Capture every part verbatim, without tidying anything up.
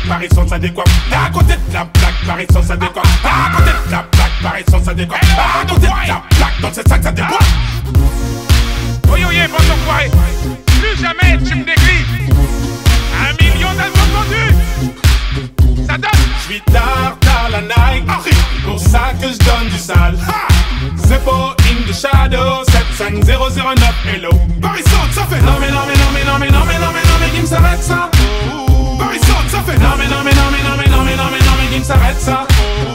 Paris sans sa décoiffe. À côté de la plaque, Paris sans sa décoiffe. À côté de la plaque, Paris sans sa décoiffe. À côté de la plaque, dans cette sac, ça déboîte. Oui, oui, bon enfoiré. Plus jamais tu me déglis. Un million d'albums vendus. Ça donne. J'suis tard, tard la Nike. Pour ça que j'donne du sale. Zeppo in the shadow. sept cinq zéro zéro neuf. Hello. Paris saute, ça fait. Non mais non mais non mais non mais non mais non mais non mais qui me s'arrête ça. Paris saute, ça fait. Non mais non mais non mais non mais non mais non mais non mais qui me s'arrête ça.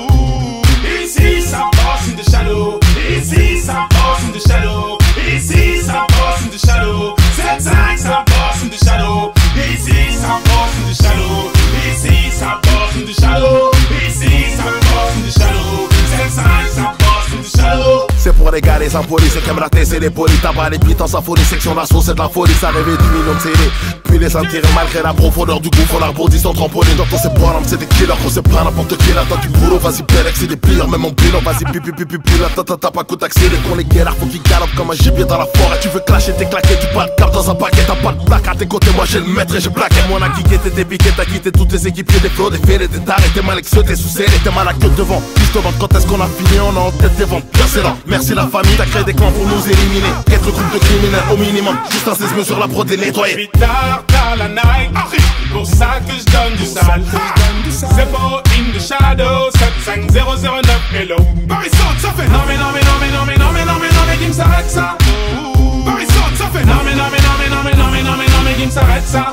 Ici ça boss in the shadow. Ici ça boss in the shadow. Ici ça boss in the shadow. sept cinq ça boss in the shadow. Ici ça boss in the shadow. Ici ça boss in the shadow. Ici ça boss in the shadow. sept cinq ça boss in the shadow. C'est pour les gars, les impolis, ceux qui aiment la tête, c'est les polis. Tabac, les pitons, sa folie, section d'assaut, c'est de la folie. Ça rêvait du million de télé. Puis les intérêts, malgré la profondeur du gouffre, on a rebondi sans trampoline. Dans ton c'est pas l'homme, c'est des killers, on sait pas n'importe qui. Là, t'as du boulot, vas-y, Pélec, c'est des plieurs, même mon bilan, vas-y, pipi, pipi, pipi. Là, t'as t'as pas coup d'accélé, qu'on les galères, faut qu'ils galopent comme un gibier dans la forêt. Tu veux clasher, t'es claqué, tu pas de cap dans un paquet, t'as pas de plaque à tes côtés, moi j'ai le maître et j'ai plaqué. Moi, on a kické, t'es piqué, t'as quitté toutes tes équipiers, des flots, des fêlés, des tarés, t'es mal exo, t'es sous serré, t'es mal à queue devant. Juste devant, quand est-ce qu'on a fini, on a en tête des ventes, bien c'est là. Merci la famille, t'as créé des clans pour nous éliminer. Être groupe de criminels au minimum, juste un sisme sur la prod et nettoyer. J'suis tard, tard la Nike. Pour ça que j'donne du sale. Zeppo in the shadow. sept cinq zéro zéro neuf. Hello. Paris saute, ça fait. Non mais non mais non mais non mais non mais non mais non mais qui me s'arrête ça. Paris saute, ça fait. Non mais non mais non mais non mais non mais non mais non mais qui me s'arrête ça.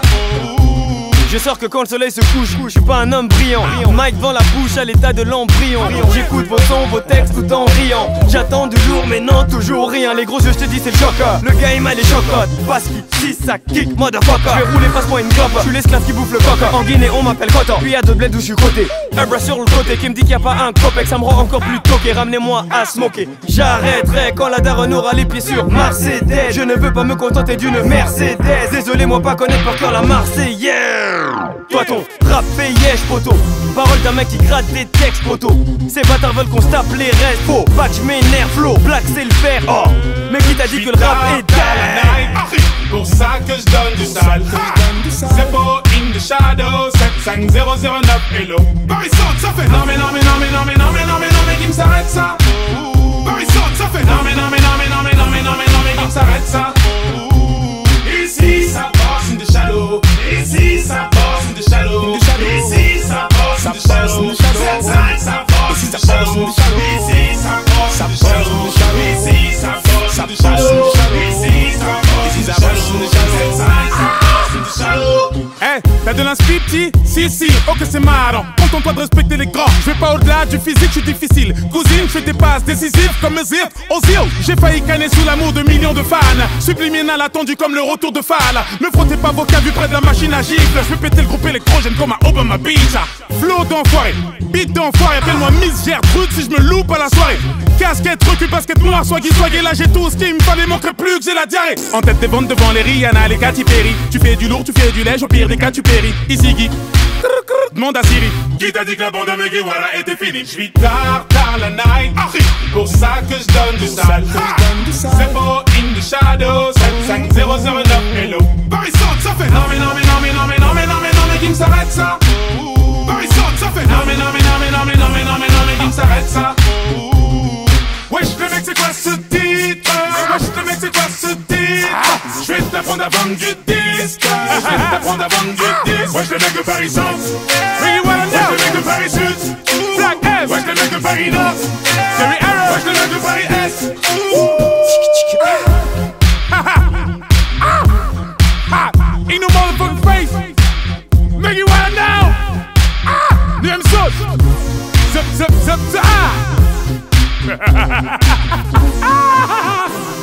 Je sors que quand le soleil se couche, je suis pas un homme brillant. Mike vend la bouche à l'état de l'embryon. J'écoute vos sons, vos textes tout en riant. J'attends du lourd mais non toujours rien. Les gros jeux je te dis c'est le chocolat. Le gars il m'a les chocottes. Parce qu'ici ça kick motherfucker. Je vais rouler passe-moi une clope. Je suis l'esclave qui bouffe le coca. En Guinée on m'appelle Coton. Puis y'a d'autres bleds où je suis coté. Un bras sur le côté qui me dit qu'il y a pas un copec. Ça me rend encore plus toqué. Ramenez-moi à smoker. J'arrêterai quand la daronne aura les pieds sur Mercedes. Je ne veux pas me contenter d'une Mercedes. Désolé moi pas connaître par cœur la Marseillaise. Toi ton rap yesh poto. Parole d'un mec qui gratte des textes poto. Ces bâtards veulent qu'on se tape les restes. Faux, bac j'm'énerve, flow, black c'est le fer. Oh, mais qui t'a dit que le rap est dingue? Pour ça que j'donne du sale. Zeppo in the shadow. sept cinq zéro zéro neuf. Hello. Paris saute, ça fait. Non mais non mais non mais non mais non mais non mais non mais qui me s'arrête ça. Paris saute, ça fait. Non mais non mais non mais non mais non mais non mais non mais qui me s'arrête ça. Ici ça boss in the shadow. Ici ça boss in the shadow. Ici ça boss in the shadow. sept cinq ça boss in the shadow. Ici ça boss in the shadow. Ici ça boss in the shadow. Ici ça boss in the shadow. sept cinq ça boss in the shadow. Eh, t'as de l'inspi petit? Si, si, oh que c'est marrant. Contente-toi de respecter les grands. Je vais pas au-delà du physique, je suis difficile. Cousine, je fais des passes décisives comme le zip, Ozil. J'ai failli canner sous l'amour de millions de fans. Subliminal attendu comme le retour de Fall. Ne frottez pas vos cas vu près de la machine à gifle. Je vais péter le groupe électrogène comme à Obama Beach. Flow d'enfoiré, beat d'enfoiré. Appelle-moi Miss Gertrude si je me loupe à la soirée. Casquette, recul, basket noir, swaggy, swaggy. Là j'ai tout ce qu'il me fallait, manquerait plus que j'ai la diarrhée. En tête des ventes devant les Rihanna, les Katy Perry. Tu fais du lourd, tu fais du lèche, au pire des cas tu péris. Easy Guy, demande à Siri. Qui t'a dit que la bande de Meguiwara était finie? J'suis tard, tard la night. Pour ça que j'donne du sale. Zeppo in the shadow. sept cinq zéro zéro neuf. Hello. Paris saute, ça fait. Non mais non mais non mais non mais non mais non mais non mais qui me s'arrête ça. Paris saute, ça fait. Non mais non mais non mais non mais non mais non mais non mais qui me s'arrête ça. Wesh le mec c'est quoi ce titre? Wesh le mec c'est quoi ce titre? Je vais t'apprendre à vendre du disque. Je vais t'apprendre à vendre du disque. Wesh le mec de Paris Centre. Wesh le mec de Paris Sud. Black S. Wesh le mec de Paris Nord. Jerry Arrow. Wesh le mec de Paris Est. Ain't no motherfucking face. Make you wanna know. Ah, nem sud. Zip zip zip zip. Ah.